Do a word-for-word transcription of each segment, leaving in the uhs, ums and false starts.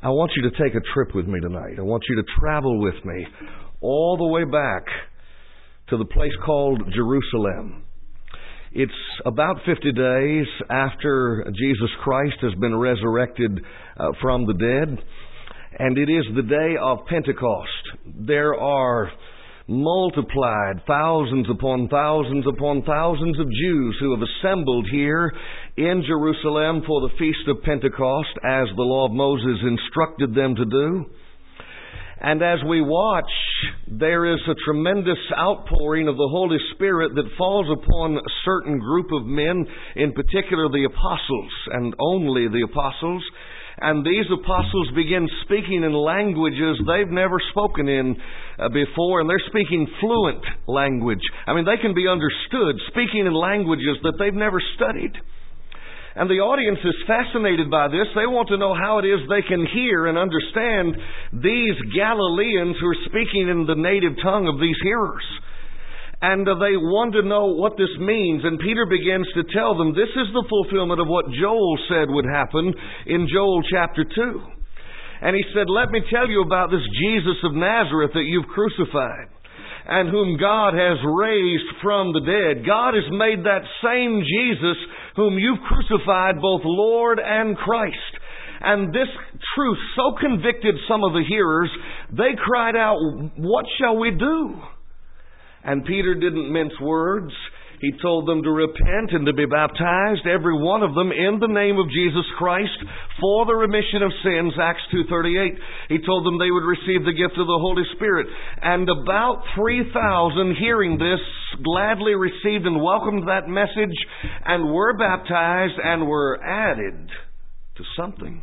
I want you to take a trip with me tonight. I want you to travel with me all the way back to the place called Jerusalem. It's about fifty days after Jesus Christ has been resurrected uh, from the dead, and it is the day of Pentecost. There are multiplied thousands upon thousands upon thousands of Jews who have assembled here in Jerusalem for the Feast of Pentecost, as the law of Moses instructed them to do. And as we watch, there is a tremendous outpouring of the Holy Spirit that falls upon a certain group of men, in particular the apostles, and only the apostles. And these apostles begin speaking in languages they've never spoken in uh, before, and they're speaking fluent language. I mean, they can be understood, speaking in languages that they've never studied. And the audience is fascinated by this. They want to know how it is they can hear and understand these Galileans who are speaking in the native tongue of these hearers. And uh, they want to know what this means. And Peter begins to tell them this is the fulfillment of what Joel said would happen in Joel chapter two. And he said, let me tell you about this Jesus of Nazareth that you've crucified, and whom God has raised from the dead. God has made that same Jesus whom you've crucified both Lord and Christ. And this truth so convicted some of the hearers, they cried out, what shall we do? And Peter didn't mince words. He told them to repent and to be baptized, every one of them, in the name of Jesus Christ for the remission of sins, Acts two thirty-eight. He told them they would receive the gift of the Holy Spirit. And about three thousand, hearing this, gladly received and welcomed that message and were baptized and were added to something.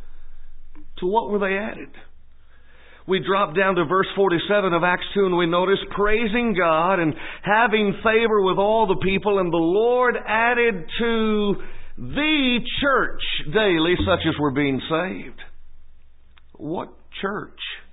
To what were they added? We drop down to verse forty-seven of Acts two, and we notice praising God and having favor with all the people, and the Lord added to the church daily such as were being saved. What church?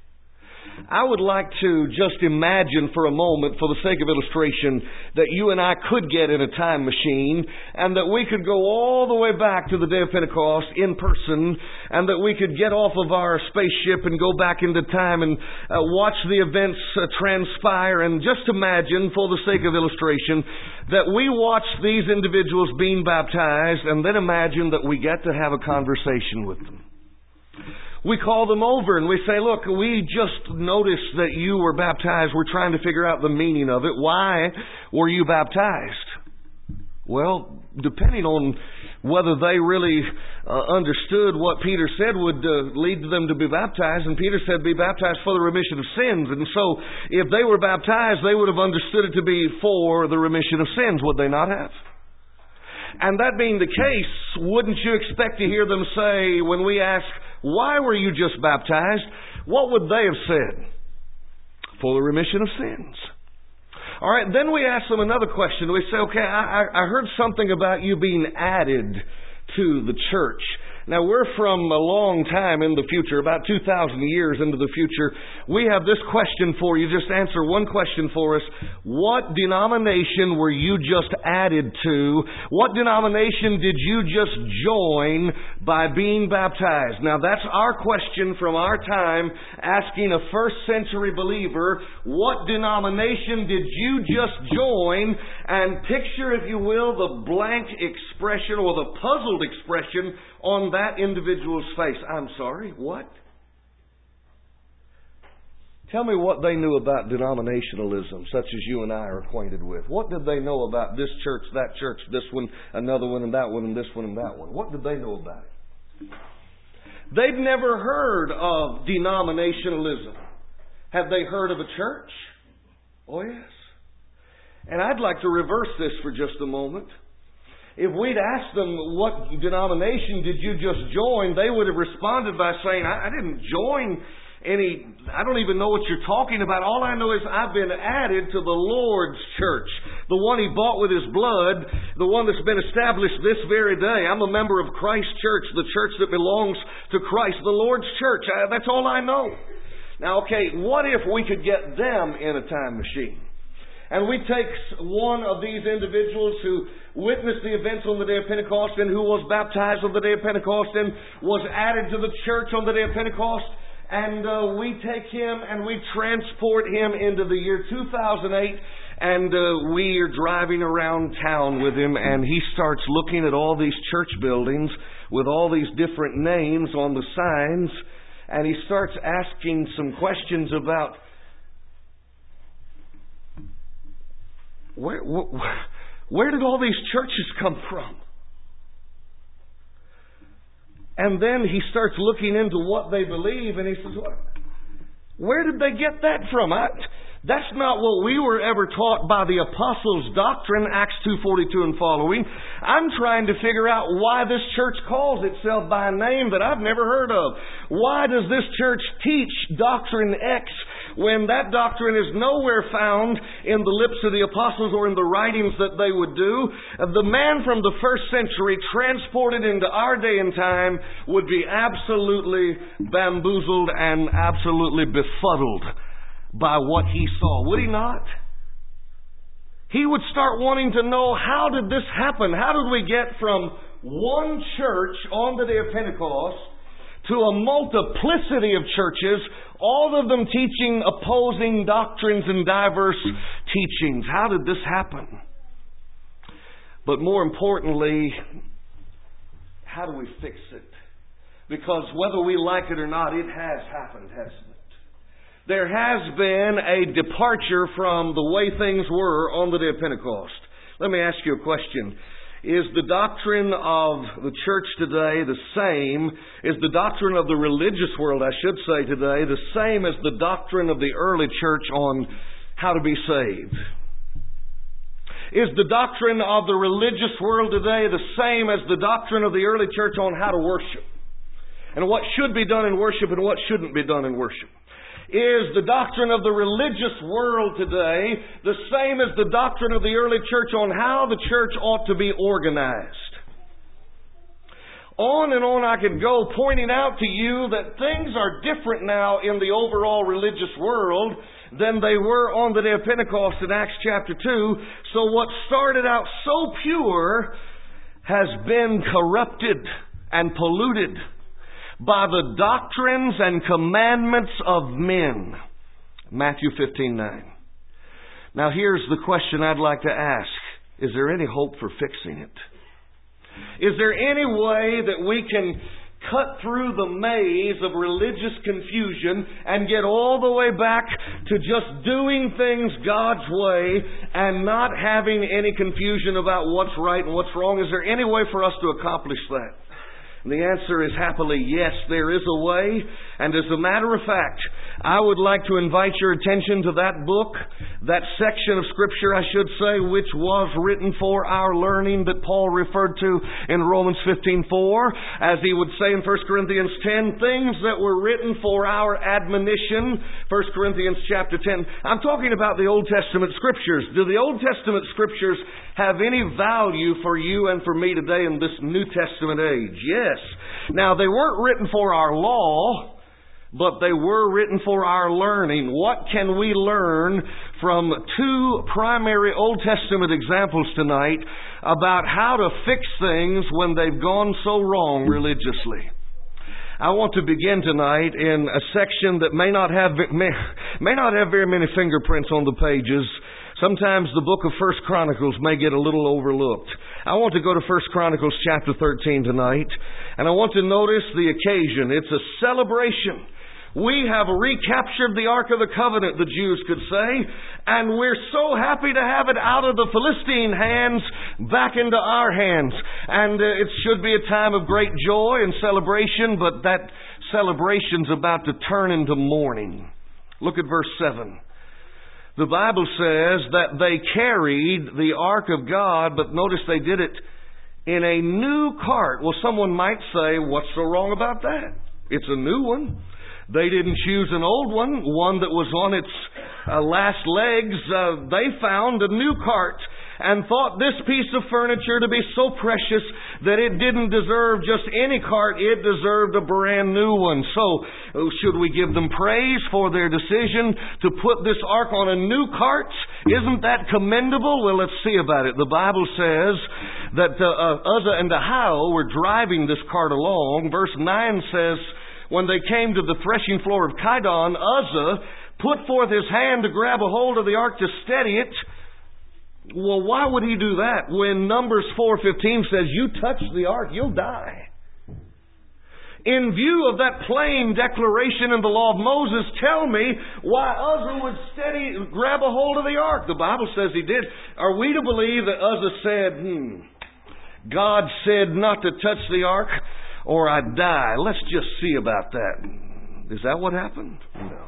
I would like to just imagine for a moment, for the sake of illustration, that you and I could get in a time machine and that we could go all the way back to the day of Pentecost in person, and that we could get off of our spaceship and go back into time and uh, watch the events uh, transpire, and just imagine, for the sake of illustration, that we watch these individuals being baptized, and then imagine that we get to have a conversation with them. We call them over and we say, look, we just noticed that you were baptized. We're trying to figure out the meaning of it. Why were you baptized? Well, depending on whether they really uh, understood what Peter said would uh, lead them to be baptized. And Peter said, be baptized for the remission of sins. And so if they were baptized, they would have understood it to be for the remission of sins, would they not have? And that being the case, wouldn't you expect to hear them say, when we ask, why were you just baptized? What would they have said? For the remission of sins. All right, then we ask them another question. We say, okay, I, I heard something about you being added to the church. Now, we're from a long time in the future, about two thousand years into the future. We have this question for you. Just answer one question for us. What denomination were you just added to? What denomination did you just join by being baptized? Now, that's our question from our time, asking a first century believer, what denomination did you just join? And picture, if you will, the blank expression or the puzzled expression on that individual's face. I'm sorry, what? Tell me what they knew about denominationalism, such as you and I are acquainted with. What did they know about this church, that church, this one, another one, and that one, and this one, and that one? What did they know about it? They've never heard of denominationalism. Have they heard of a church? Oh, yes. And I'd like to reverse this for just a moment. If we'd asked them, what denomination did you just join, they would have responded by saying, I, I didn't join any, I don't even know what you're talking about. All I know is I've been added to the Lord's church, the one He bought with His blood, the one that's been established this very day. I'm a member of Christ's church, the church that belongs to Christ, the Lord's church. I, that's all I know. Now, okay, what if we could get them in a time machine? And we take one of these individuals who witnessed the events on the day of Pentecost and who was baptized on the day of Pentecost and was added to the church on the day of Pentecost. And uh, we take him and we transport him into the year two thousand eight. And uh, we are driving around town with him, and he starts looking at all these church buildings with all these different names on the signs. And he starts asking some questions about Where, where, where did all these churches come from? And then he starts looking into what they believe, and he says, what? Where did they get that from? I, that's not what we were ever taught by the apostles' doctrine, Acts two forty-two and following. I'm trying to figure out why this church calls itself by a name that I've never heard of. Why does this church teach doctrine X when that doctrine is nowhere found in the lips of the apostles or in the writings that they would do? The man from the first century transported into our day and time would be absolutely bamboozled and absolutely befuddled by what he saw, would he not? He would start wanting to know, how did this happen? How did we get from one church on the day of Pentecost to a multiplicity of churches, all of them teaching opposing doctrines and diverse teachings? How did this happen? But more importantly, how do we fix it? Because whether we like it or not, it has happened, hasn't it? There has been a departure from the way things were on the day of Pentecost. Let me ask you a question. Is the doctrine of the church today the same, is the doctrine of the religious world, I should say today, the same as the doctrine of the early church on how to be saved? Is the doctrine of the religious world today the same as the doctrine of the early church on how to worship? And what should be done in worship and what shouldn't be done in worship? Is the doctrine of the religious world today the same as the doctrine of the early church on how the church ought to be organized? On and on I could go, pointing out to you that things are different now in the overall religious world than they were on the day of Pentecost in Acts chapter two. So what started out so pure has been corrupted and polluted by the doctrines and commandments of men. Matthew fifteen nine. Now here's the question I'd like to ask. Is there any hope for fixing it? Is there any way that we can cut through the maze of religious confusion and get all the way back to just doing things God's way and not having any confusion about what's right and what's wrong? Is there any way for us to accomplish that? And the answer is happily yes, there is a way. And as a matter of fact, I would like to invite your attention to that book, that section of Scripture, I should say, which was written for our learning that Paul referred to in Romans fifteen four. As he would say in First Corinthians ten, things that were written for our admonition. First Corinthians chapter ten. I'm talking about the Old Testament Scriptures. Do the Old Testament Scriptures have any value for you and for me today in this New Testament age? Yes. Now, they weren't written for our law, but they were written for our learning. What can we learn from two primary Old Testament examples tonight about how to fix things when they've gone so wrong religiously? I want to begin tonight in a section that may not have may, may not have very many fingerprints on the pages. Sometimes the book of First Chronicles may get a little overlooked. I want to go to First Chronicles chapter thirteen tonight, and I want to notice the occasion. It's a celebration. We have recaptured the Ark of the Covenant, the Jews could say, and we're so happy to have it out of the Philistine hands back into our hands. And uh, it should be a time of great joy and celebration, but that celebration's about to turn into mourning. Look at verse seven. The Bible says that they carried the Ark of God, but notice they did it in a new cart. Well, someone might say, what's so wrong about that? It's a new one. They didn't choose an old one, one that was on its uh, last legs. Uh, they found a new cart. and thought this piece of furniture to be so precious that it didn't deserve just any cart, it deserved a brand new one. So, should we give them praise for their decision to put this ark on a new cart? Isn't that commendable? Well, let's see about it. The Bible says that uh, uh, Uzzah and Ahio were driving this cart along. Verse nine says, when they came to the threshing floor of Kidon, Uzzah put forth his hand to grab a hold of the ark to steady it. Well, why would he do that when Numbers four fifteen says, you touch the ark, you'll die? In view of that plain declaration in the law of Moses, tell me why Uzzah would steady, grab a hold of the ark. The Bible says he did. Are we to believe that Uzzah said, hmm, God said not to touch the ark or I'd die? Let's just see about that. Is that what happened? No.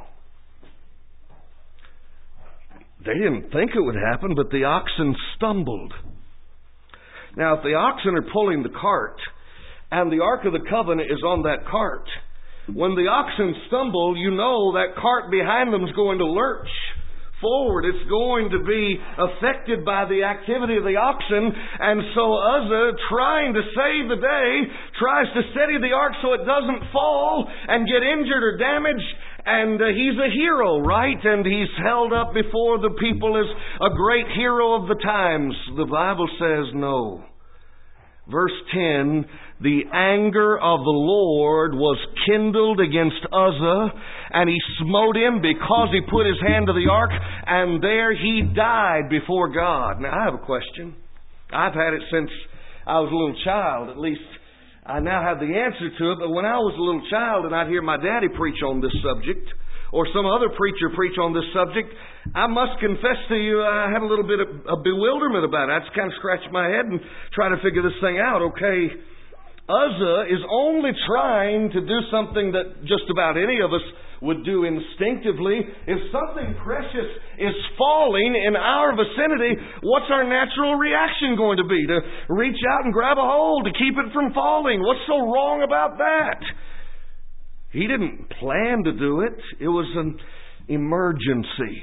They didn't think it would happen, but the oxen stumbled. Now, if the oxen are pulling the cart, and the Ark of the Covenant is on that cart, when the oxen stumble, you know that cart behind them is going to lurch forward. It's going to be affected by the activity of the oxen. And so Uzzah, trying to save the day, tries to steady the ark so it doesn't fall and get injured or damaged. And uh, he's a hero, right? And he's held up before the people as a great hero of the times. The Bible says no. Verse ten, the anger of the Lord was kindled against Uzzah, and he smote him because he put his hand to the ark, and there he died before God. Now, I have a question. I've had it since I was a little child. At least I now have the answer to it. But when I was a little child and I'd hear my daddy preach on this subject, or some other preacher preach on this subject, I must confess to you, I had a little bit of, of bewilderment about it. I just kind of scratched my head and try to figure this thing out. Okay, Uzzah is only trying to do something that just about any of us would do instinctively. If something precious is falling in our vicinity, what's our natural reaction going to be? To reach out and grab a hold to keep it from falling. What's so wrong about that? He didn't plan to do it. It was an emergency.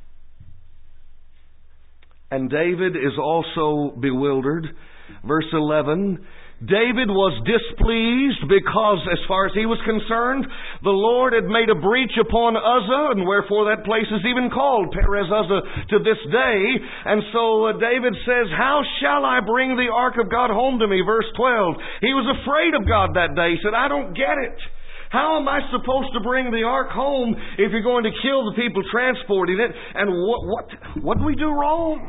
And David is also bewildered. Verse eleven, David was displeased because, as far as he was concerned, the Lord had made a breach upon Uzzah, and wherefore that place is even called Perez Uzzah to this day. And so uh, David says, how shall I bring the ark of God home to me? Verse twelve, he was afraid of God that day. He said, I don't get it. How am I supposed to bring the ark home if you're going to kill the people transporting it? And what what what do we do wrong?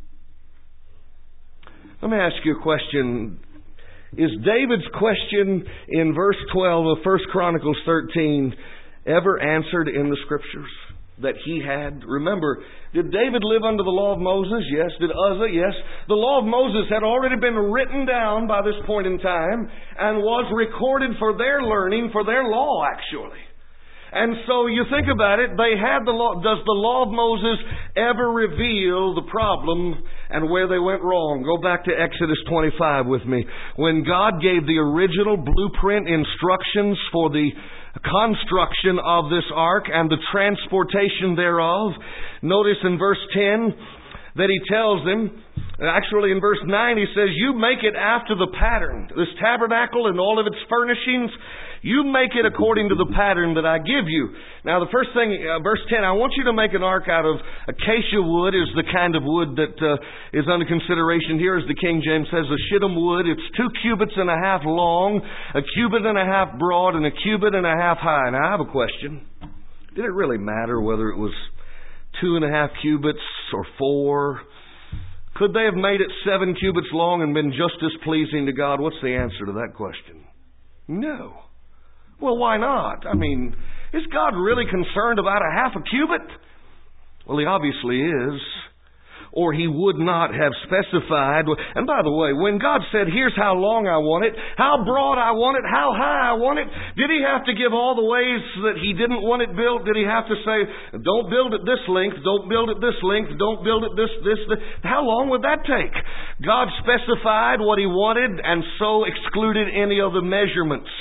Let me ask you a question. Is David's question in verse twelve of First Chronicles thirteen ever answered in the Scriptures that he had? Remember, did David live under the law of Moses? Yes. Did Uzzah? Yes. The law of Moses had already been written down by this point in time and was recorded for their learning, for their law, actually. And so you think about it, they had the law. Does the law of Moses ever reveal the problem and where they went wrong? Go back to Exodus twenty-five with me. When God gave the original blueprint instructions for the construction of this ark and the transportation thereof, notice in verse ten that he tells them, actually in verse nine he says, you make it after the pattern. This tabernacle and all of its furnishings, you make it according to the pattern that I give you. Now the first thing, uh, verse ten, I want you to make an ark out of acacia wood, is the kind of wood that uh, is under consideration here, as the King James says, the shittim wood. It's two cubits and a half long, a cubit and a half broad, and a cubit and a half high. Now I have a question. Did it really matter whether it was two and a half cubits or four? Could they have made it seven cubits long and been just as pleasing to God? What's the answer to that question? No. Well, why not? I mean, is God really concerned about a half a cubit? Well, He obviously is. Or He would not have specified. And by the way, when God said, here's how long I want it, how broad I want it, how high I want it, did He have to give all the ways that He didn't want it built? Did He have to say, don't build it this length, don't build it this length, don't build it this, this, this? How long would that take? God specified what He wanted and so excluded any of the measurements.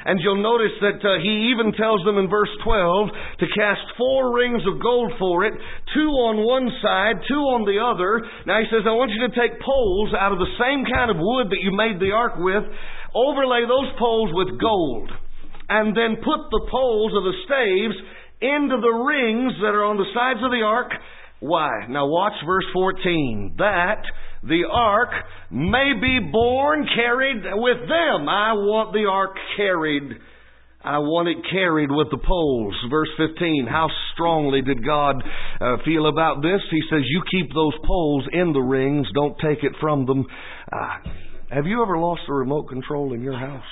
And you'll notice that uh, He even tells them in verse twelve to cast four rings of gold for it, two on one side, two on the other. Now He says, I want you to take poles out of the same kind of wood that you made the ark with, overlay those poles with gold, and then put the poles of the staves into the rings that are on the sides of the ark. Why? Now watch verse fourteen. That the ark may be borne, carried with them. I want the ark carried. I want it carried with the poles. Verse fifteen. How strongly did God uh, feel about this? He says, you keep those poles in the rings. Don't take it from them. Uh, have you ever lost the remote control in your house?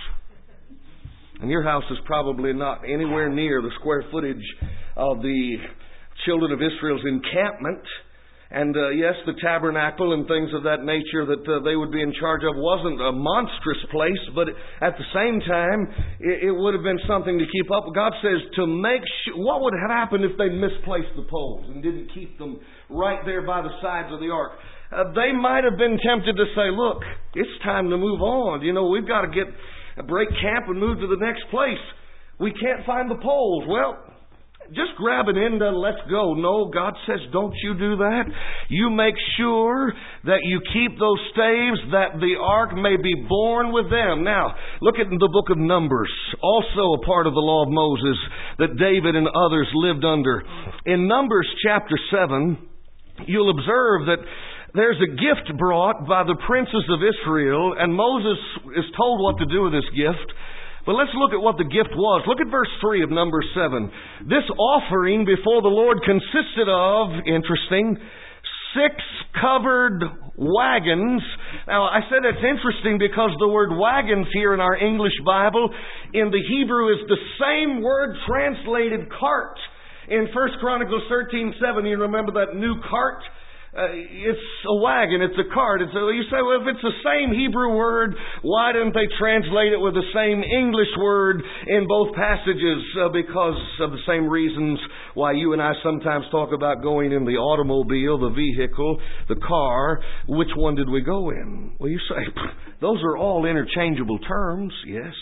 And your house is probably not anywhere near the square footage of the children of Israel's encampment. And uh, yes, the tabernacle and things of that nature that uh, they would be in charge of wasn't a monstrous place, but at the same time, it, it would have been something to keep up. God says to make sure, what would have happened if they misplaced the poles and didn't keep them right there by the sides of the ark? Uh, they might have been tempted to say, look, it's time to move on. You know, we've got to get break camp and move to the next place. We can't find the poles. Well, just grab an end and let's go. No, God says, don't you do that. You make sure that you keep those staves, that the ark may be borne with them. Now, look at the book of Numbers, also a part of the law of Moses that David and others lived under. In Numbers chapter seven, you'll observe that there's a gift brought by the princes of Israel, and Moses is told what to do with this gift. But let's look at what the gift was. Look at verse three of Numbers seven. This offering before the Lord consisted of, interesting, six covered wagons. Now, I said that's interesting because the word wagons here in our English Bible in the Hebrew is the same word translated cart. In First Chronicles thirteen seven, you remember that new cart? Uh, it's a wagon, it's a cart. It's a, you say, well, if it's the same Hebrew word, why didn't they translate it with the same English word in both passages? Uh, because of the same reasons why you and I sometimes talk about going in the automobile, the vehicle, the car. Which one did we go in? Well, you say, those are all interchangeable terms, yes.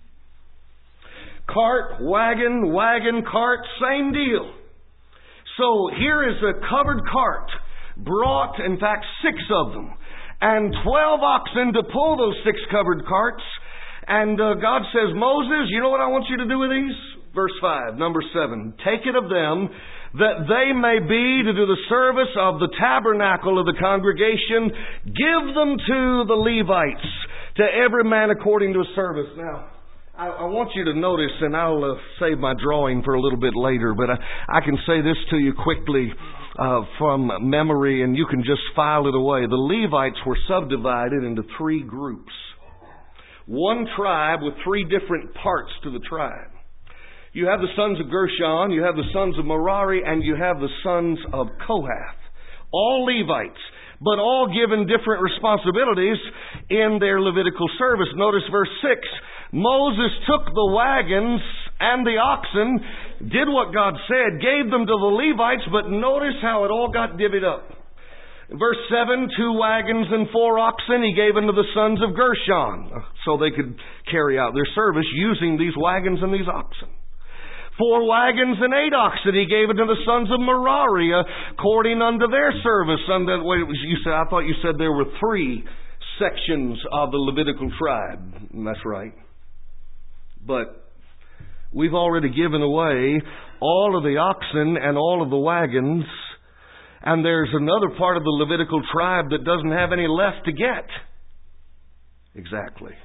Cart, wagon, wagon, cart, same deal. So here is a covered cart. Brought, in fact, six of them, and twelve oxen to pull those six covered carts. And uh, God says, Moses, you know what I want you to do with these? Verse five, number seven. Take it of them, that they may be to do the service of the tabernacle of the congregation. Give them to the Levites, to every man according to his service. Now, I, I want you to notice, and I'll uh, save my drawing for a little bit later, but I, I can say this to you quickly. Uh, from memory, and you can just file it away. The Levites were subdivided into three groups. One tribe with three different parts to the tribe. You have the sons of Gershon, you have the sons of Merari, and you have the sons of Kohath. All Levites, but all given different responsibilities in their Levitical service. Notice verse six. Moses took the wagons and the oxen, did what God said, gave them to the Levites, but notice how it all got divvied up. Verse seven, two wagons and four oxen he gave unto the sons of Gershon, so they could carry out their service using these wagons and these oxen. Four wagons and eight oxen he gave unto the sons of Merari, according unto their service. And then, wait, you said, I thought you said there were three sections of the Levitical tribe. And that's right. But we've already given away all of the oxen and all of the wagons, and there's another part of the Levitical tribe that doesn't have any left to get. Exactly.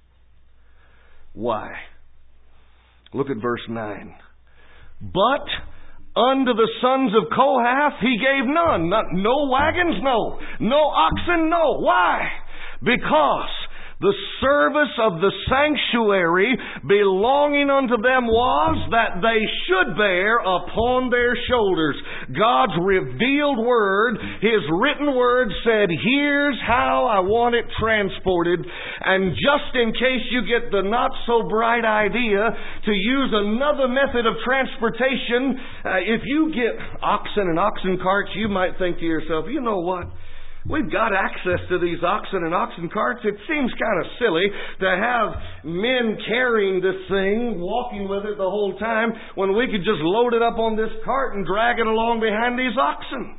Why? Look at verse nine. But unto the sons of Kohath he gave none. Not, no wagons, no. No oxen, no. Why? Because the service of the sanctuary belonging unto them was that they should bear upon their shoulders God's revealed word. His written word said, here's how I want it transported. And just in case you get the not so bright idea to use another method of transportation, uh, if you get oxen and oxen carts, you might think to yourself, you know what? We've got access to these oxen and oxen carts. It seems kind of silly to have men carrying this thing, walking with it the whole time, when we could just load it up on this cart and drag it along behind these oxen.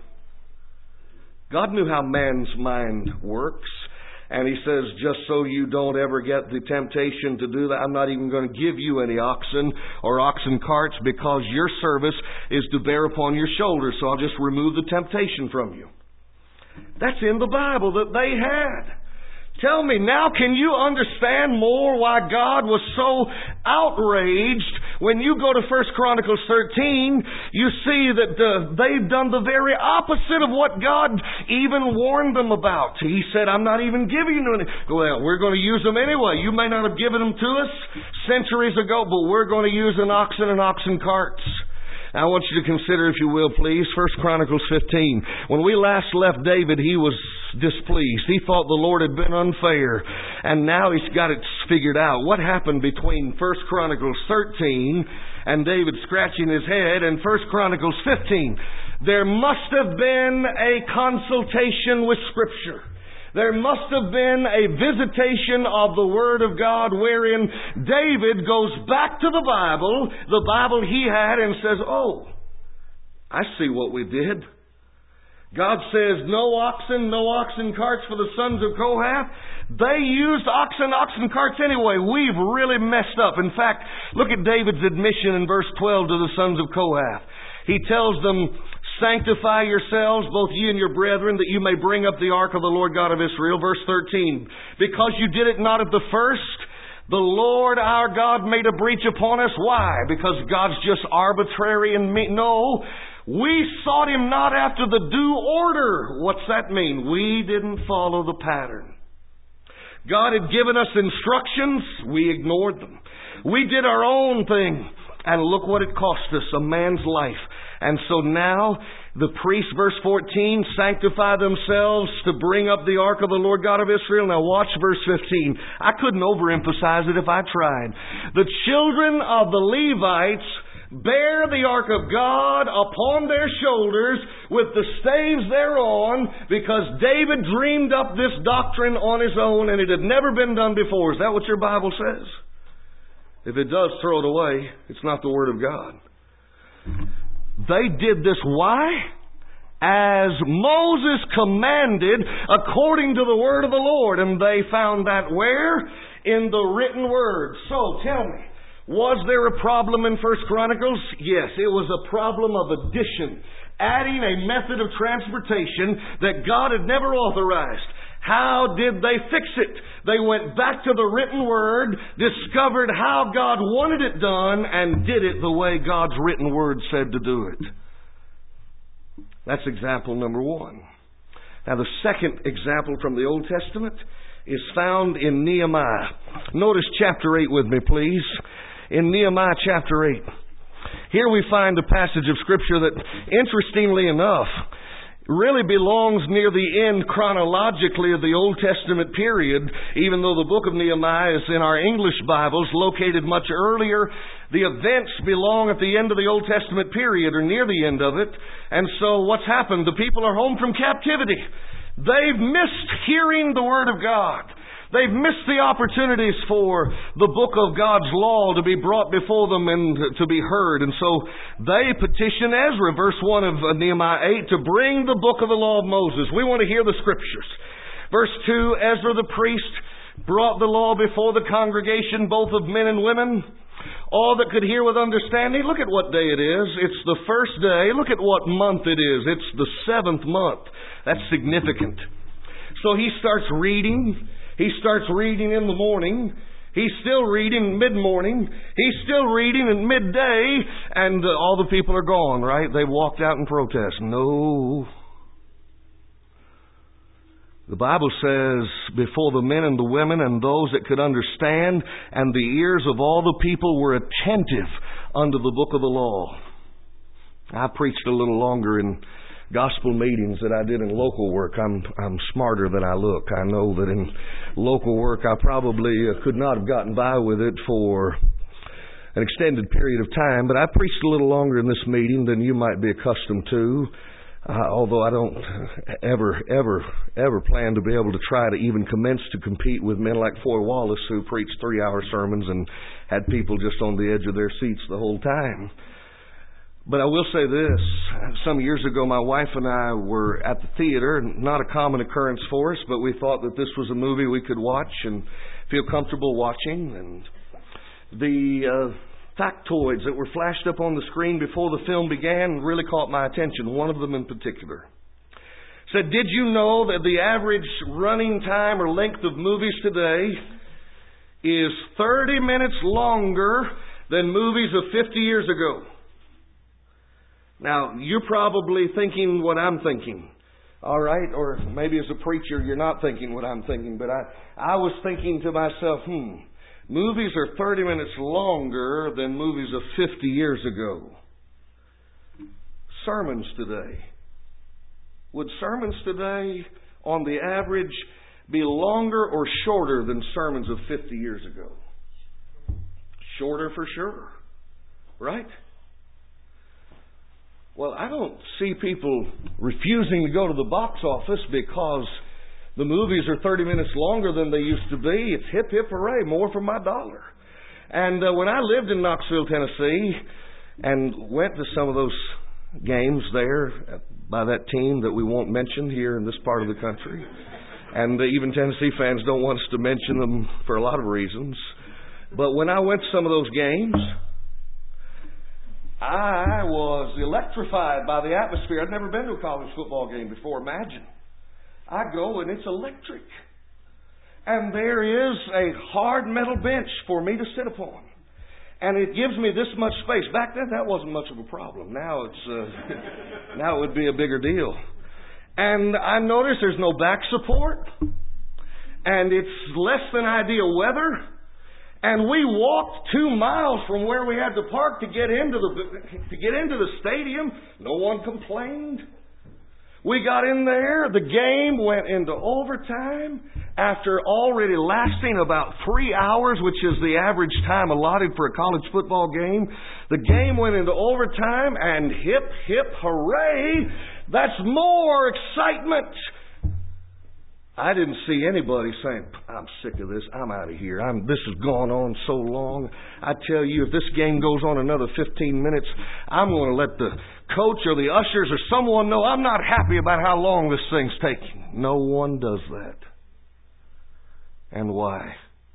God knew how man's mind works. And He says, just so you don't ever get the temptation to do that, I'm not even going to give you any oxen or oxen carts, because your service is to bear upon your shoulders. So I'll just remove the temptation from you. That's in the Bible that they had. Tell me now, can you understand more why God was so outraged? When you go to First Chronicles thirteen, you see that the, they've done the very opposite of what God even warned them about. He said, I'm not even giving you any. Well, we're going to use them anyway. You may not have given them to us centuries ago, but we're going to use an oxen and oxen carts. I want you to consider, if you will, please, First Chronicles fifteen. When we last left David, he was displeased. He thought the Lord had been unfair. And now he's got it figured out. What happened between First Chronicles thirteen and David scratching his head and First Chronicles fifteen? There must have been a consultation with Scripture. There must have been a visitation of the Word of God wherein David goes back to the Bible, the Bible he had, and says, oh, I see what we did. God says, no oxen, no oxen carts for the sons of Kohath. They used oxen, oxen carts anyway. We've really messed up. In fact, look at David's admission in verse twelve to the sons of Kohath. He tells them, sanctify yourselves, both ye and your brethren, that you may bring up the ark of the Lord God of Israel. Verse thirteen. Because you did it not at the first, the Lord our God made a breach upon us. Why? Because God's just arbitrary and me? No. We sought Him not after the due order. What's that mean? We didn't follow the pattern. God had given us instructions. We ignored them. We did our own thing. And look what it cost us, a man's life. And so now, the priests, verse fourteen, sanctify themselves to bring up the ark of the Lord God of Israel. Now watch verse fifteen. I couldn't overemphasize it if I tried. The children of the Levites bear the ark of God upon their shoulders with the staves thereon, because David dreamed up this doctrine on his own and it had never been done before. Is that what your Bible says? If it does, throw it away. It's not the Word of God. They did this. Why? As Moses commanded according to the word of the Lord. And they found that where? In the written word. So tell me, was there a problem in First Chronicles? Yes, it was a problem of addition. Adding a method of transportation that God had never authorized. How did they fix it? They went back to the written word, discovered how God wanted it done, and did it the way God's written word said to do it. That's example number one. Now the second example from the Old Testament is found in Nehemiah. Notice chapter eight with me, please. In Nehemiah chapter eight. Here we find a passage of Scripture that, interestingly enough, really belongs near the end chronologically of the Old Testament period, even though the book of Nehemiah is in our English Bibles, located much earlier. The events belong at the end of the Old Testament period, or near the end of it. And so what's happened? The people are home from captivity. They've missed hearing the Word of God. They've missed the opportunities for the book of God's law to be brought before them and to be heard. And so they petition Ezra, verse one of Nehemiah eight, to bring the book of the law of Moses. We want to hear the Scriptures. Verse two, Ezra the priest brought the law before the congregation, both of men and women, all that could hear with understanding. Look at what day it is. It's the first day. Look at what month it is. It's the seventh month. That's significant. So he starts reading. He starts reading in the morning. He's still reading mid-morning. He's still reading at midday. And uh, all the people are gone, right? They walked out in protest. No. The Bible says, before the men and the women and those that could understand, and the ears of all the people were attentive unto the book of the law. I preached a little longer in gospel meetings than I did in local work. I'm I'm smarter than I look. I know that in local work I probably uh, could not have gotten by with it for an extended period of time, but I preached a little longer in this meeting than you might be accustomed to. Uh, although I don't ever, ever, ever plan to be able to try to even commence to compete with men like Foy Wallace, who preached three-hour sermons and had people just on the edge of their seats the whole time. But I will say this. Some years ago, my wife and I were at the theater. Not a common occurrence for us, but we thought that this was a movie we could watch and feel comfortable watching. And the uh, factoids that were flashed up on the screen before the film began really caught my attention. One of them in particular said, "Did you know that the average running time or length of movies today is thirty minutes longer than movies of fifty years ago?" Now, you're probably thinking what I'm thinking, all right? Or maybe as a preacher, you're not thinking what I'm thinking. But I, I was thinking to myself, hmm, movies are thirty minutes longer than movies of fifty years ago. Sermons today. Would sermons today, on the average, be longer or shorter than sermons of fifty years ago? Shorter for sure, right? Well, I don't see people refusing to go to the box office because the movies are thirty minutes longer than they used to be. It's hip, hip, hooray, more for my dollar. And uh, when I lived in Knoxville, Tennessee, and went to some of those games there by that team that we won't mention here in this part of the country, and uh, even Tennessee fans don't want us to mention them for a lot of reasons, but when I went to some of those games, I was electrified by the atmosphere. I'd never been to a college football game before. Imagine. I go and it's electric. And there is a hard metal bench for me to sit upon. And it gives me this much space. Back then that wasn't much of a problem. Now it's uh, now it would be a bigger deal. And I notice there's no back support. And it's less than ideal weather. And we walked two miles from where we had to park to get into the to get into the stadium. No one complained. We got in there. The game went into overtime after already lasting about three hours, which is the average time allotted for a college football game. The game went into overtime, and hip, hip, hooray! That's more excitement. I didn't see anybody saying, "I'm sick of this. I'm out of here. I'm, this has gone on so long. I tell you, if this game goes on another fifteen minutes, I'm going to let the coach or the ushers or someone know I'm not happy about how long this thing's taking." No one does that. And why?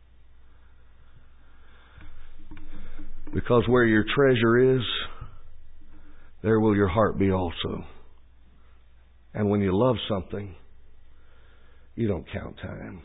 Because where your treasure is, there will your heart be also. And when you love something, you don't count time.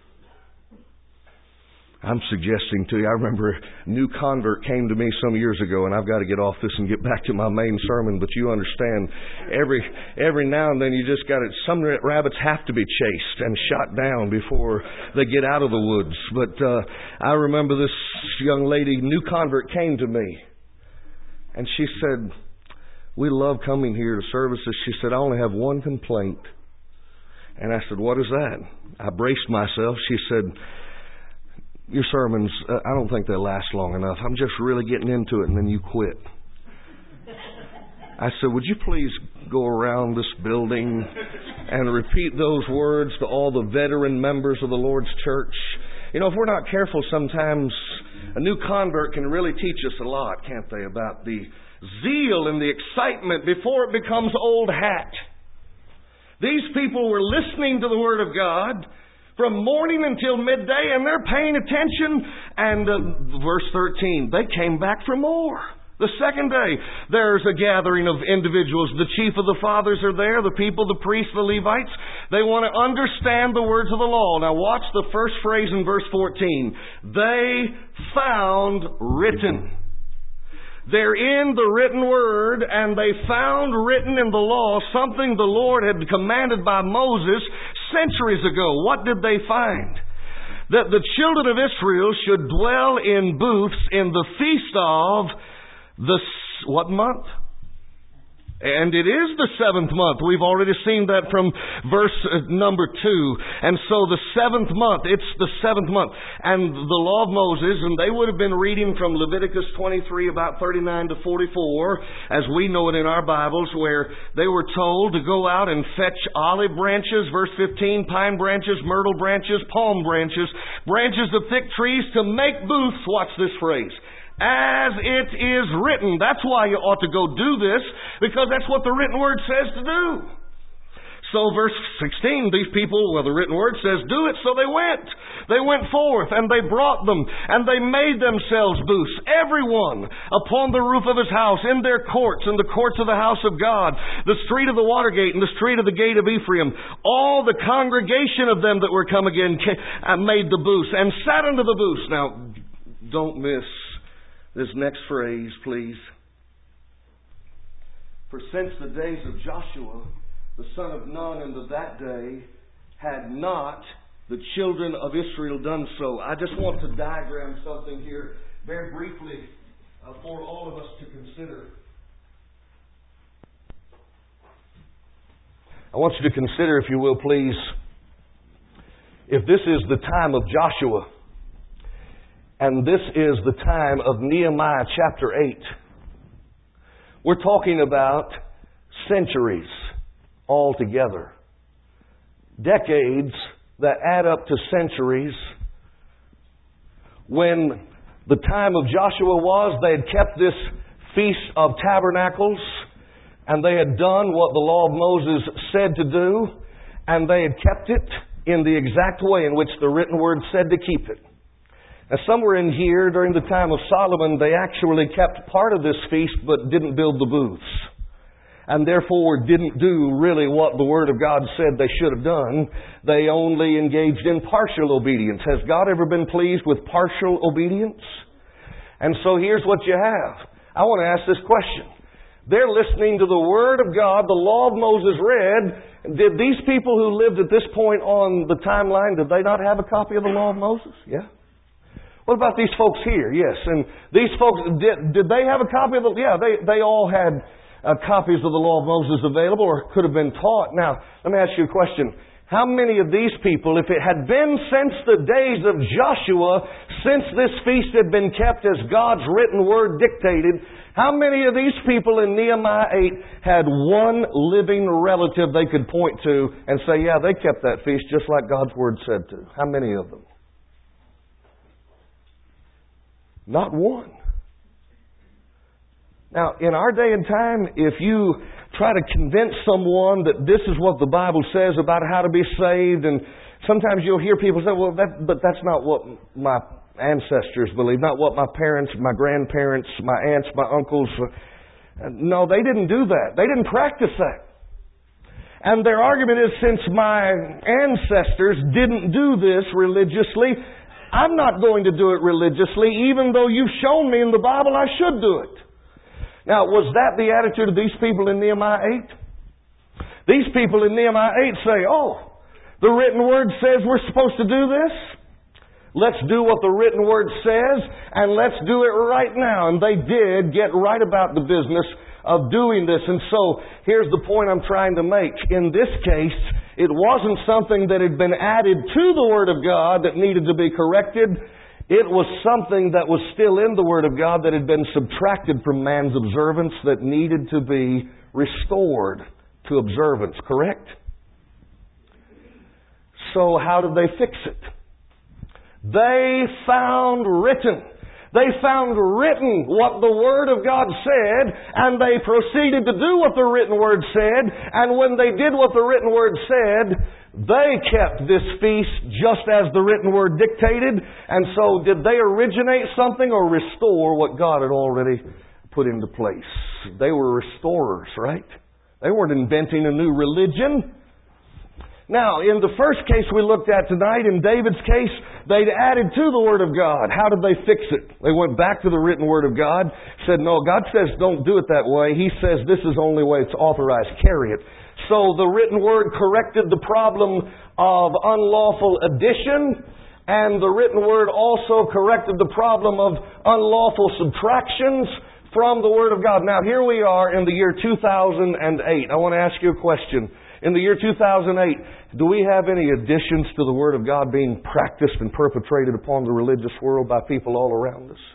I'm suggesting to you, I remember a new convert came to me some years ago, and I've got to get off this and get back to my main sermon, but you understand, every every now and then you just got to, some rabbits have to be chased and shot down before they get out of the woods. But uh, I remember this young lady, new convert, came to me, and she said, "We love coming here to services." She said, "I only have one complaint." And I said, "What is that?" I braced myself. She said, "Your sermons, uh, I don't think they last long enough. I'm just really getting into it, and then you quit." I said, "Would you please go around this building and repeat those words to all the veteran members of the Lord's church?" You know, if we're not careful, sometimes a new convert can really teach us a lot, can't they, about the zeal and the excitement before it becomes old hat. These people were listening to the Word of God from morning until midday, and they're paying attention. And uh, verse thirteen, they came back for more. The second day, there's a gathering of individuals. The chief of the fathers are there, the people, the priests, the Levites. They want to understand the words of the law. Now watch the first phrase in verse fourteen. They found written. They're in the written word, and they found written in the law something the Lord had commanded by Moses centuries ago. What did they find? That the children of Israel should dwell in booths in the feast of the, what month? And it is the seventh month. We've already seen that from verse number two. And so the seventh month, it's the seventh month. And the law of Moses, and they would have been reading from Leviticus twenty-three, about thirty-nine to forty-four, as we know it in our Bibles, where they were told to go out and fetch olive branches, verse fifteen, pine branches, myrtle branches, palm branches, branches of thick trees to make booths. Watch this phrase. As it is written. That's why you ought to go do this, because that's what the written word says to do. So verse sixteen, these people, well, the written word says do it, so they went. They went forth, and they brought them, and they made themselves booths, everyone upon the roof of his house, in their courts, in the courts of the house of God, the street of the water gate, and the street of the gate of Ephraim. All the congregation of them that were come again made the booths, and sat under the booths. Now, don't miss this next phrase, please. For since the days of Joshua, the son of Nun, unto that day, had not the children of Israel done so. I just want to diagram something here very briefly uh, for all of us to consider. I want you to consider, if you will, please, if this is the time of Joshua, and this is the time of Nehemiah chapter eight. We're talking about centuries altogether. Decades that add up to centuries. When the time of Joshua was, they had kept this Feast of Tabernacles, and they had done what the law of Moses said to do, and they had kept it in the exact way in which the written word said to keep it. Now, somewhere in here, during the time of Solomon, they actually kept part of this feast, but didn't build the booths. And therefore didn't do really what the Word of God said they should have done. They only engaged in partial obedience. Has God ever been pleased with partial obedience? And so here's what you have. I want to ask this question. They're listening to the Word of God, the law of Moses read. Did these people who lived at this point on the timeline, did they not have a copy of the law of Moses? Yeah. What about these folks here? Yes. And these folks, did, did they have a copy of the... Yeah, they, they all had uh, copies of the law of Moses available, or could have been taught. Now, let me ask you a question. How many of these people, if it had been since the days of Joshua, since this feast had been kept as God's written word dictated, how many of these people in Nehemiah eight had one living relative they could point to and say, yeah, they kept that feast just like God's word said to? How many of them? Not one. Now, in our day and time, if you try to convince someone that this is what the Bible says about how to be saved, and sometimes you'll hear people say, well, that, but that's not what my ancestors believed, not what my parents, my grandparents, my aunts, my uncles. No, they didn't do that. They didn't practice that. And their argument is, since my ancestors didn't do this religiously, I'm not going to do it religiously, even though you've shown me in the Bible I should do it. Now, was that the attitude of these people in Nehemiah eight? These people in Nehemiah eight say, oh, the written word says we're supposed to do this. Let's do what the written word says, and let's do it right now. And they did get right about the business of doing this. And so, here's the point I'm trying to make. In this case, it wasn't something that had been added to the Word of God that needed to be corrected. It was something that was still in the Word of God that had been subtracted from man's observance that needed to be restored to observance, correct? So how did they fix it? They found written. They found written what the Word of God said, and they proceeded to do what the written Word said. And when they did what the written Word said, they kept this feast just as the written Word dictated. And so did they originate something or restore what God had already put into place? They were restorers, right? They weren't inventing a new religion. Now, in the first case we looked at tonight, in David's case, they'd added to the Word of God. How did they fix it? They went back to the written Word of God, said, no, God says don't do it that way. He says this is the only way it's authorized. Carry it. So the written Word corrected the problem of unlawful addition, and the written Word also corrected the problem of unlawful subtractions. from the Word of God. Now, here we are in the year two thousand eight. I want to ask you a question. In the year two thousand eight, do we have any additions to the Word of God being practiced and perpetrated upon the religious world by people all around us?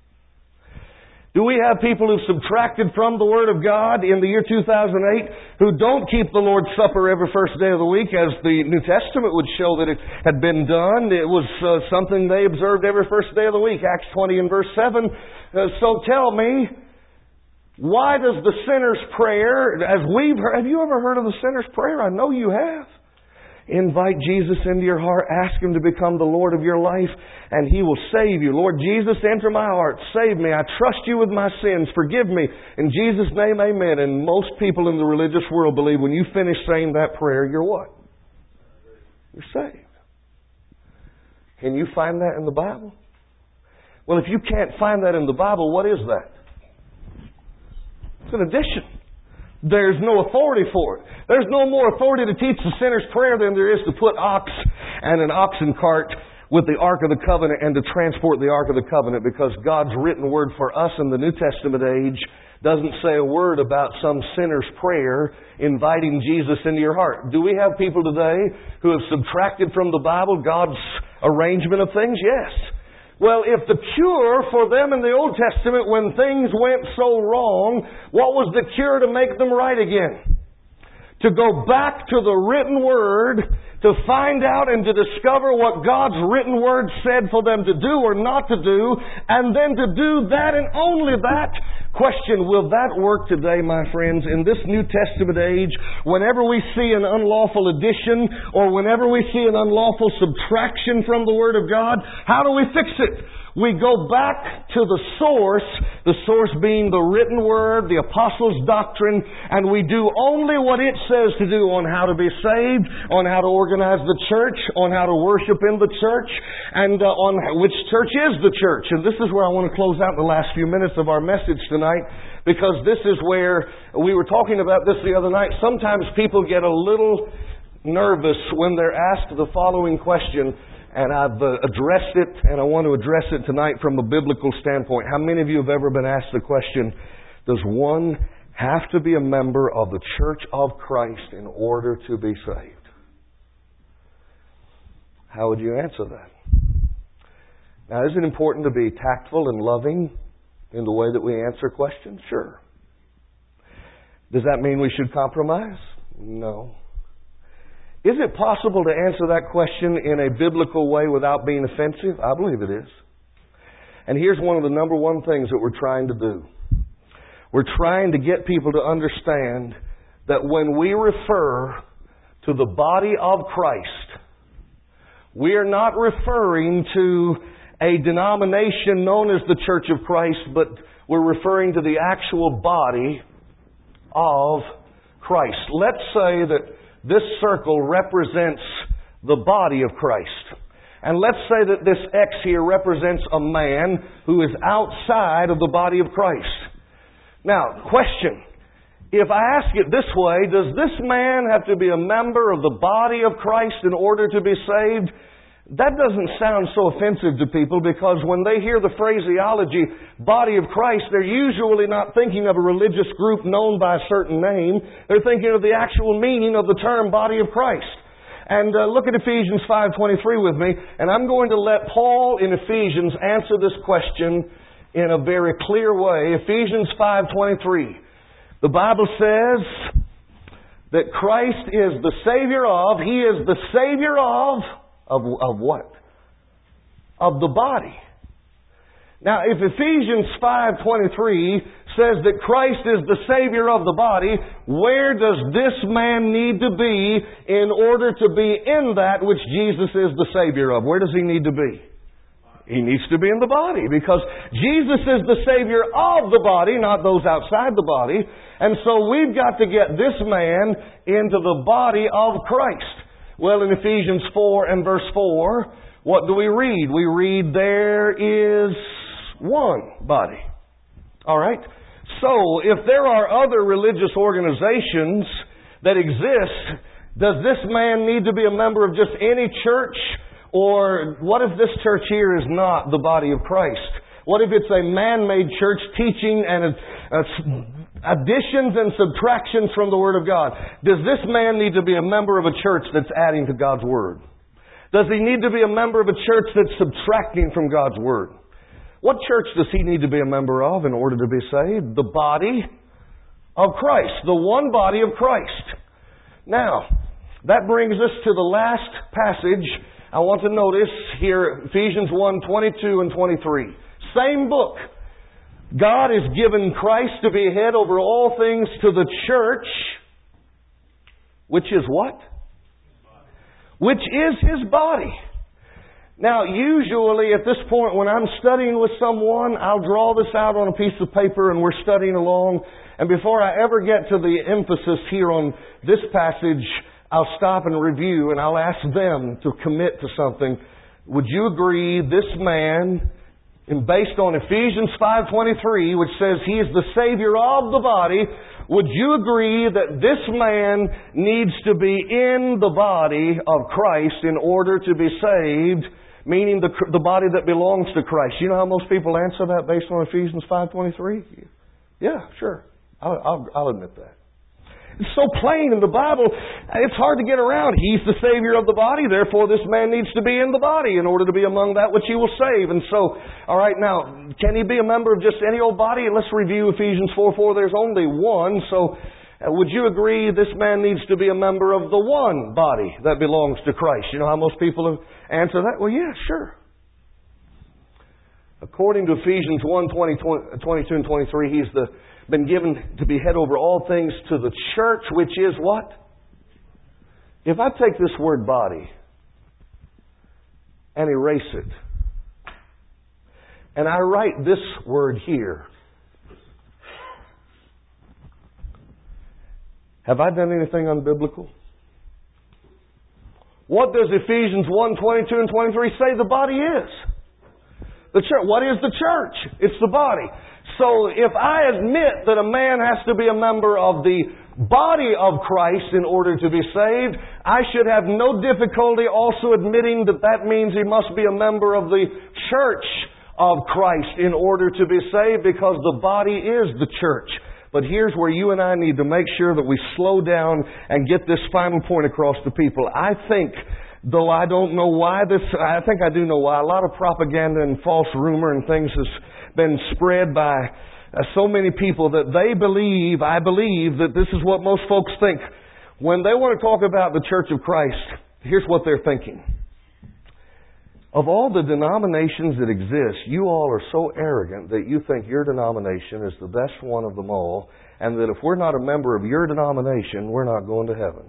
Do we have people who've subtracted from the Word of God in the year two thousand eight who don't keep the Lord's Supper every first day of the week as the New Testament would show that it had been done? It was uh, something they observed every first day of the week, Acts twenty and verse seven. Uh, so tell me, why does the sinner's prayer, as we've heard, have you ever heard of the sinner's prayer? I know you have. Invite Jesus into your heart. Ask Him to become the Lord of your life, and He will save you. Lord Jesus, enter my heart. Save me. I trust you with my sins. Forgive me. In Jesus' name, amen. And most people in the religious world believe when you finish saying that prayer, you're what? You're saved. Can you find that in the Bible? Well, if you can't find that in the Bible, what is that? It's an addition. There's no authority for it. There's no more authority to teach the sinner's prayer than there is to put ox and an oxen cart with the Ark of the Covenant and to transport the Ark of the Covenant, because God's written word for us in the New Testament age doesn't say a word about some sinner's prayer inviting Jesus into your heart. Do we have people today who have subtracted from the Bible God's arrangement of things? Yes. Well, if the cure for them in the Old Testament when things went so wrong, what was the cure to make them right again? To go back to the written Word, to find out and to discover what God's written Word said for them to do or not to do, and then to do that and only that. Question, will that work today, my friends, in this New Testament age, whenever we see an unlawful addition or whenever we see an unlawful subtraction from the Word of God? How do we fix it? We go back to the source, the source being the written Word, the Apostles' doctrine, and we do only what it says to do on how to be saved, on how to organize the church, on how to worship in the church, and uh, on which church is the church. And this is where I want to close out the last few minutes of our message tonight, because this is where we were talking about this the other night. Sometimes people get a little nervous when they're asked the following question. And I've uh, addressed it, and I want to address it tonight from a biblical standpoint. How many of you have ever been asked the question, does one have to be a member of the Church of Christ in order to be saved? How would you answer that? Now, is it important to be tactful and loving in the way that we answer questions? Sure. Does that mean we should compromise? No. Is it possible to answer that question in a biblical way without being offensive? I believe it is. And here's one of the number one things that we're trying to do. We're trying to get people to understand that when we refer to the body of Christ, we are not referring to a denomination known as the Church of Christ, but we're referring to the actual body of Christ. Let's say that this circle represents the body of Christ. And let's say that this X here represents a man who is outside of the body of Christ. Now, question. If I ask it this way, does this man have to be a member of the body of Christ in order to be saved? That doesn't sound so offensive to people, because when they hear the phraseology, body of Christ, they're usually not thinking of a religious group known by a certain name. They're thinking of the actual meaning of the term body of Christ. And uh, look at Ephesians five twenty-three with me, and I'm going to let Paul in Ephesians answer this question in a very clear way. Ephesians five twenty-three. The Bible says that Christ is the Savior of, He is the Savior of, Of, of what? Of the body. Now, if Ephesians five twenty-three says that Christ is the Savior of the body, where does this man need to be in order to be in that which Jesus is the Savior of? Where does he need to be? He needs to be in the body, because Jesus is the Savior of the body, not those outside the body. And so we've got to get this man into the body of Christ. Well, in Ephesians four and verse four, what do we read? We read, there is one body. All right? So, if there are other religious organizations that exist, does this man need to be a member of just any church? Or what if this church here is not the body of Christ? What if it's a man-made church teaching and uh, additions and subtractions from the Word of God? Does this man need to be a member of a church that's adding to God's Word? Does he need to be a member of a church that's subtracting from God's Word? What church does he need to be a member of in order to be saved? The body of Christ. The one body of Christ. Now, that brings us to the last passage I want to notice here, Ephesians one, twenty-two and twenty-three. Same book. God has given Christ to be head over all things to the church, which is what? Which is His body. Now, usually at this point when I'm studying with someone, I'll draw this out on a piece of paper and we're studying along. And before I ever get to the emphasis here on this passage, I'll stop and review and I'll ask them to commit to something. Would you agree this man, and based on Ephesians five twenty-three, which says He is the Savior of the body, would you agree that this man needs to be in the body of Christ in order to be saved, meaning the, the body that belongs to Christ? You know how most people answer that based on Ephesians five twenty-three? Yeah, sure. I'll, I'll, I'll admit that. It's so plain in the Bible, it's hard to get around. He's the Savior of the body, therefore this man needs to be in the body in order to be among that which He will save. And so, alright, now, can he be a member of just any old body? Let's review Ephesians four four. There's only one, so uh, would you agree this man needs to be a member of the one body that belongs to Christ? You know how most people have answered that? Well, yeah, sure. According to Ephesians one, twenty, twenty-two and twenty-three, he's the, been given to be head over all things to the church, which is what? If I take this word body and erase it, and I write this word here, have I done anything unbiblical? What does Ephesians one, twenty-two and twenty-three say the body is? The church. What is the church? It's the body. So if I admit that a man has to be a member of the body of Christ in order to be saved, I should have no difficulty also admitting that that means he must be a member of the church of Christ in order to be saved, because the body is the church. But here's where you and I need to make sure that we slow down and get this final point across to people. I think, though I don't know why this, I think I do know why, a lot of propaganda and false rumor and things has been spread by uh, so many people that they believe, I believe, that this is what most folks think. When they want to talk about the Church of Christ, here's what they're thinking. Of all the denominations that exist, you all are so arrogant that you think your denomination is the best one of them all, and that if we're not a member of your denomination, we're not going to heaven.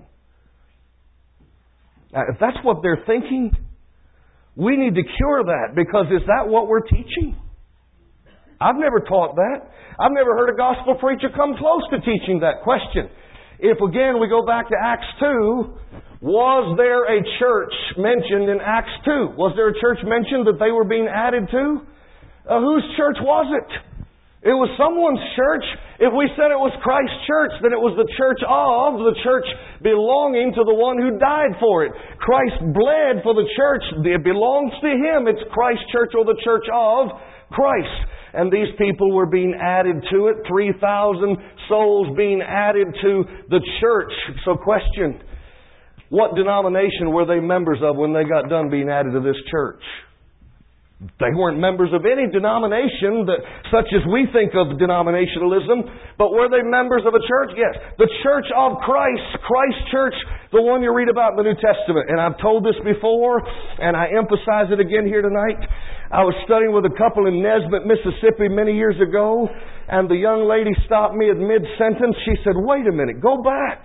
Now, if that's what they're thinking, we need to cure that, because is that what we're teaching? I've never taught that. I've never heard a gospel preacher come close to teaching that question. If, again, we go back to Acts two, was there a church mentioned in Acts two? Was there a church mentioned that they were being added to? Uh, whose church was it? It was someone's church. If we said it was Christ's church, then it was the church of, the church belonging to the one who died for it. Christ bled for the church. It belongs to Him. It's Christ's church, or the church of Christ. And these people were being added to it. three thousand souls being added to the church. So question, what denomination were they members of when they got done being added to this church? They weren't members of any denomination that, such as we think of denominationalism, but were they members of a church? Yes. The church of Christ, Christ's church, the one you read about in the New Testament. And I've told this before, and I emphasize it again here tonight. I was studying with a couple in Nesbitt, Mississippi many years ago, and the young lady stopped me at mid-sentence. She said, "Wait a minute, go back."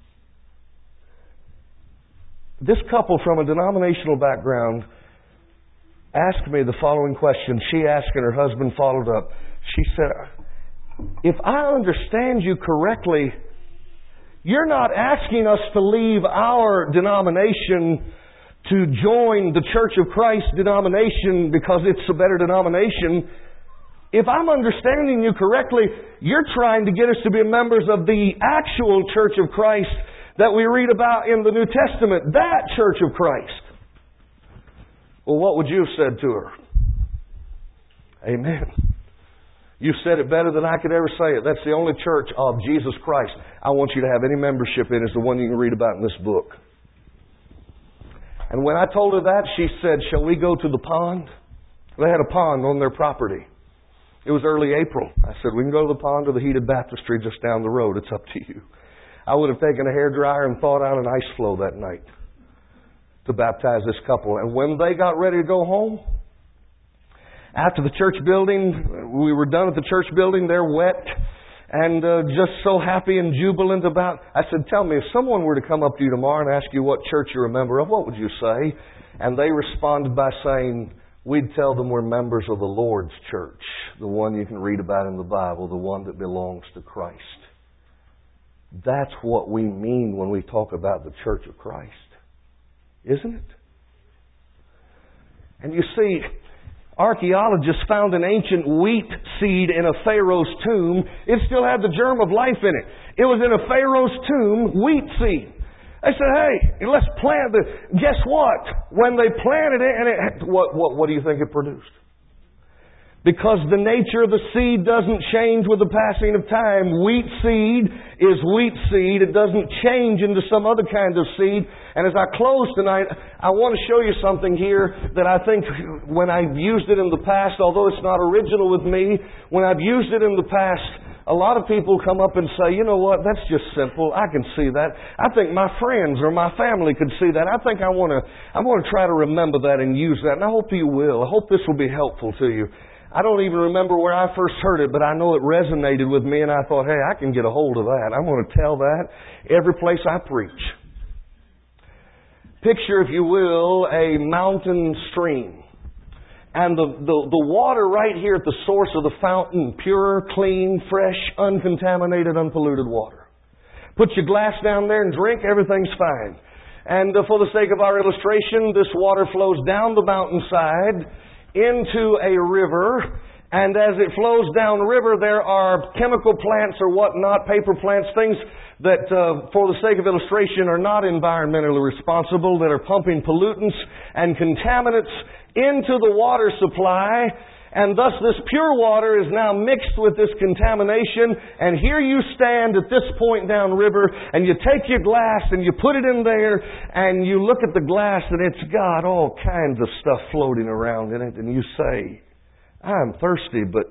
This couple from a denominational background asked me the following question. She asked and her husband followed up. She said, "If I understand you correctly, you're not asking us to leave our denomination to join the Church of Christ denomination because it's a better denomination. If I'm understanding you correctly, you're trying to get us to be members of the actual Church of Christ that we read about in the New Testament, that Church of Christ." Well, what would you have said to her? Amen. You said it better than I could ever say it. That's the only church of Jesus Christ I want you to have any membership in, is the one you can read about in this book. And when I told her that, she said, shall we go to the pond? They had a pond on their property. It was early April. I said, we can go to the pond or the heated baptistry just down the road. It's up to you. I would have taken a hairdryer and thawed out an ice floe that night to baptize this couple. And when they got ready to go home, after the church building, we were done at the church building, they're wet and uh, just so happy and jubilant about. I said, tell me, if someone were to come up to you tomorrow and ask you what church you're a member of, what would you say? And they responded by saying, we'd tell them we're members of the Lord's church, the one you can read about in the Bible, the one that belongs to Christ. That's what we mean when we talk about the church of Christ, isn't it? And you see, archaeologists found an ancient wheat seed in a Pharaoh's tomb. It still had the germ of life in it. It was in a Pharaoh's tomb, wheat seed. They said, hey, let's plant it. Guess what? When they planted it, and it, what, what, what do you think it produced? Because the nature of the seed doesn't change with the passing of time. Wheat seed is wheat seed. It doesn't change into some other kind of seed. And as I close tonight, I want to show you something here that I think when I've used it in the past, although it's not original with me, when I've used it in the past, a lot of people come up and say, you know what, that's just simple. I can see that. I think my friends or my family could see that. I think I want to, I want to try to remember that and use that. And I hope you will. I hope this will be helpful to you. I don't even remember where I first heard it, but I know it resonated with me, and I thought, hey, I can get a hold of that. I'm going to tell that every place I preach. Picture, if you will, a mountain stream. And the, the, the water right here at the source of the fountain, pure, clean, fresh, uncontaminated, unpolluted water. Put your glass down there and drink, everything's fine. And uh, for the sake of our illustration, this water flows down the mountainside into a river, and as it flows down the river, there are chemical plants or whatnot, paper plants, things that, uh, for the sake of illustration, are not environmentally responsible, that are pumping pollutants and contaminants into the water supply, and thus this pure water is now mixed with this contamination, and here you stand at this point downriver, and you take your glass and you put it in there, and you look at the glass and it's got all kinds of stuff floating around in it, and you say, I'm thirsty, but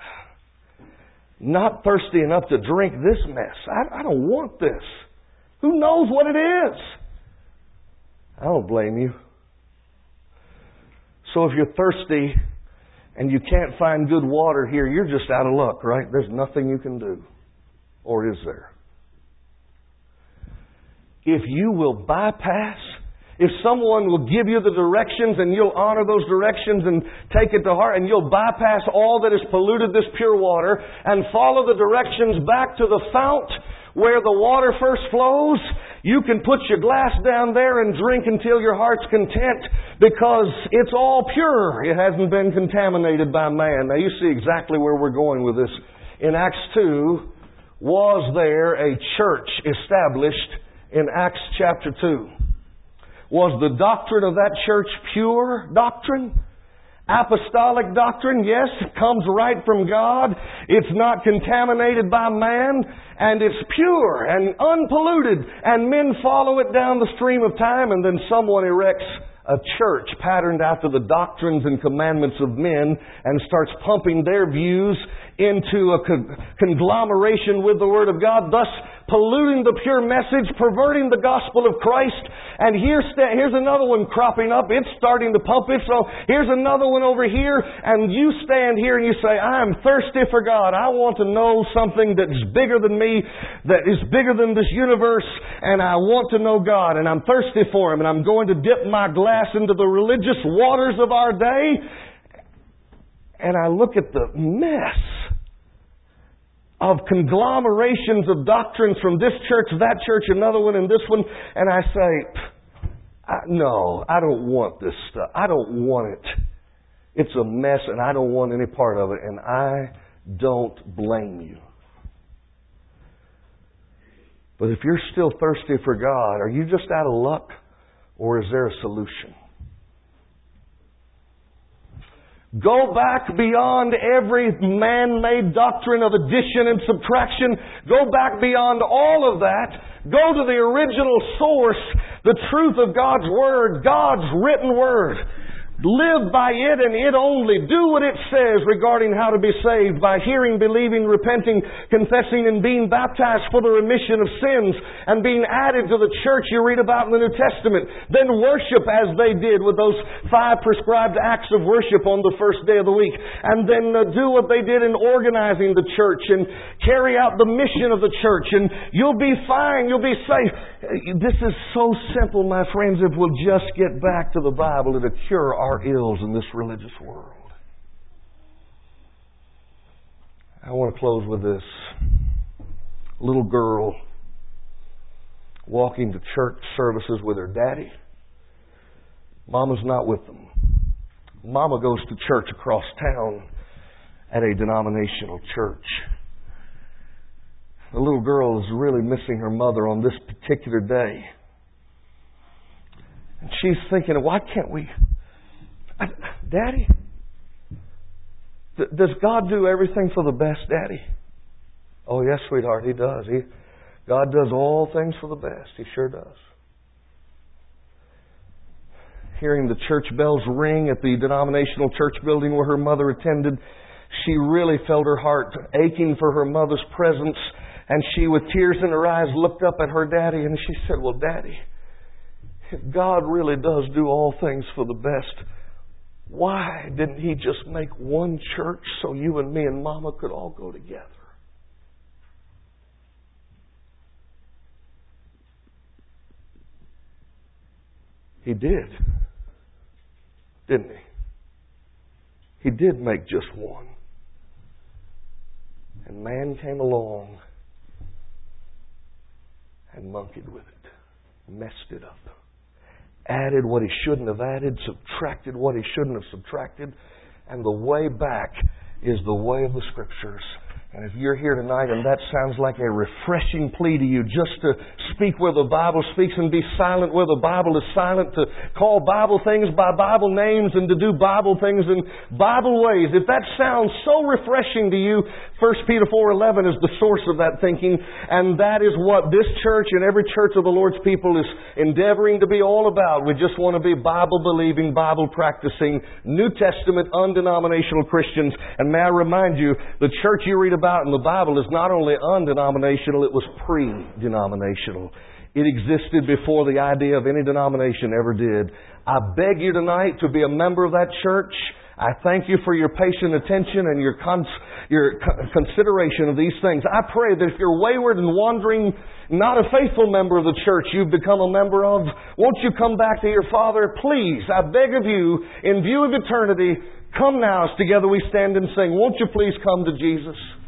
not thirsty enough to drink this mess. I, I don't want this. Who knows what it is? I don't blame you. So if you're thirsty and you can't find good water here, you're just out of luck, right? There's nothing you can do. Or is there? If you will bypass, if someone will give you the directions and you'll honor those directions and take it to heart, and you'll bypass all that has polluted this pure water and follow the directions back to the fount where the water first flows, you can put your glass down there and drink until your heart's content, because it's all pure. It hasn't been contaminated by man. Now you see exactly where we're going with this. In Acts two, was there a church established in Acts chapter two? Was the doctrine of that church pure doctrine? Apostolic doctrine, yes, it comes right from God. It's not contaminated by man, and it's pure and unpolluted, and men follow it down the stream of time, and then someone erects a church patterned after the doctrines and commandments of men and starts pumping their views into a con- conglomeration with the Word of God, thus polluting the pure message, perverting the gospel of Christ. And here's, sta- here's another one cropping up. It's starting to pump it. So here's another one over here. And you stand here and you say, I'm thirsty for God. I want to know something that's bigger than me, that is bigger than this universe. And I want to know God. And I'm thirsty for Him. And I'm going to dip my glass into the religious waters of our day. And I look at the mess of conglomerations of doctrines from this church, that church, another one, and this one, and I say, I, no, I don't want this stuff. I don't want it. It's a mess, and I don't want any part of it, and I don't blame you. But if you're still thirsty for God, are you just out of luck, or is there a solution? Go back beyond every man-made doctrine of addition and subtraction. Go back beyond all of that. Go to the original source, the truth of God's Word, God's written Word. Live by it and it only. Do what it says regarding how to be saved by hearing, believing, repenting, confessing, and being baptized for the remission of sins and being added to the church you read about in the New Testament. Then worship as they did with those five prescribed acts of worship on the first day of the week. And then uh, do what they did in organizing the church and carry out the mission of the church. And you'll be fine. You'll be safe. This is so simple, my friends, if we'll just get back to the Bible, it'll cure our ills in this religious world. I want to close with this. A little girl walking to church services with her daddy. Mama's not with them. Mama goes to church across town at a denominational church. The little girl is really missing her mother on this particular day. And she's thinking, why can't we... I, Daddy? Th- does God do everything for the best, Daddy? Oh, yes, sweetheart, He does. He, God does all things for the best. He sure does. Hearing the church bells ring at the denominational church building where her mother attended, she really felt her heart aching for her mother's presence. And she, with tears in her eyes, looked up at her daddy and she said, well, Daddy, if God really does do all things for the best, why didn't He just make one church so you and me and Mama could all go together? He did. Didn't He? He did make just one. And man came along and monkeyed with it, messed it up, added what he shouldn't have added, subtracted what he shouldn't have subtracted, and the way back is the way of the Scriptures. And if you're here tonight and that sounds like a refreshing plea to you just to speak where the Bible speaks and be silent where the Bible is silent, to call Bible things by Bible names and to do Bible things in Bible ways, if that sounds so refreshing to you, First Peter four eleven is the source of that thinking, and that is what this church and every church of the Lord's people is endeavoring to be all about. We just want to be Bible-believing, Bible-practicing, New Testament, undenominational Christians. And may I remind you, the church you read about in the Bible is not only undenominational, it was pre-denominational. It existed before the idea of any denomination ever did. I beg you tonight to be a member of that church. I thank you for your patient attention and your cons- your consideration of these things. I pray that if you're wayward and wandering, not a faithful member of the church you've become a member of, won't you come back to your Father? Please, I beg of you, in view of eternity, come now as together we stand and sing. Won't you please come to Jesus?